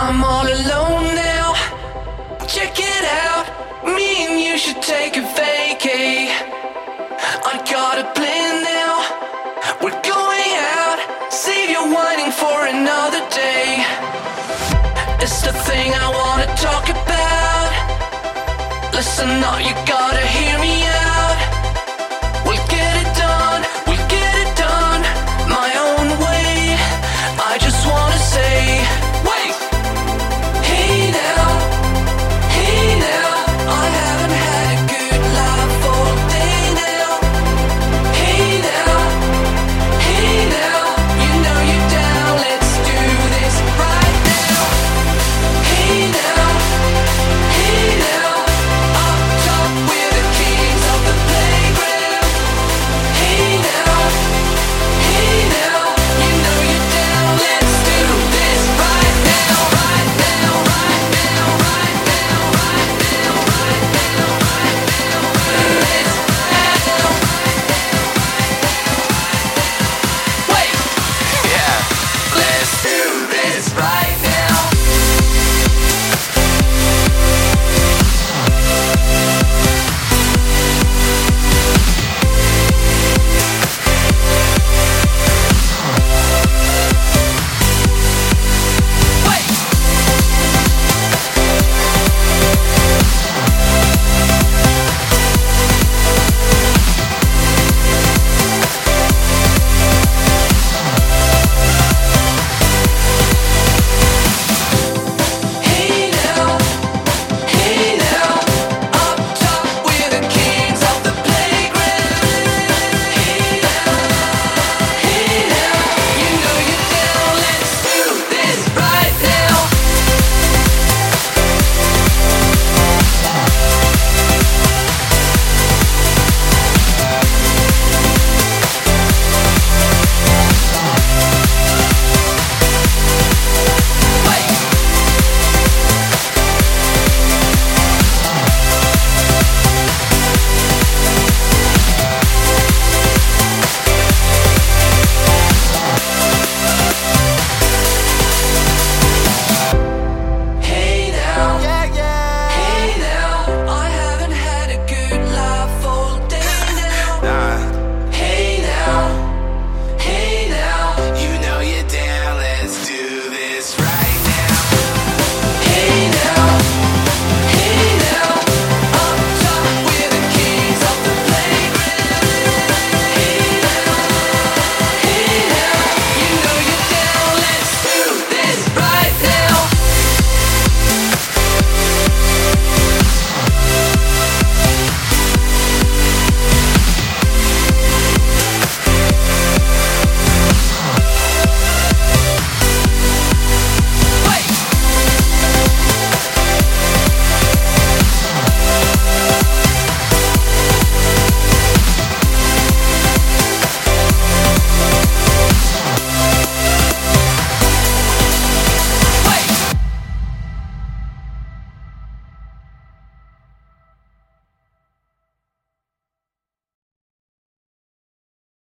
I'm all alone now. Check it out. Me and you should take a vacay. I got a plan now. We're going out. Save your whining for another day. It's the thing I wanna talk about. Listen up, you gotta hear me out. We'll get it done. We'll get it done my own way. I just wanna say, wait. Hey now, hey now. I haven't had a good life all day now. Hey now, hey now. You know you're down, let's do this right now. Hey now, hey now. Up top we're the kings of the playground. Hey now, hey now. You know you're down, let's do this right now. Right now, right now, right now, right now, right now, right now. This now. Wait, yeah. Let's do this right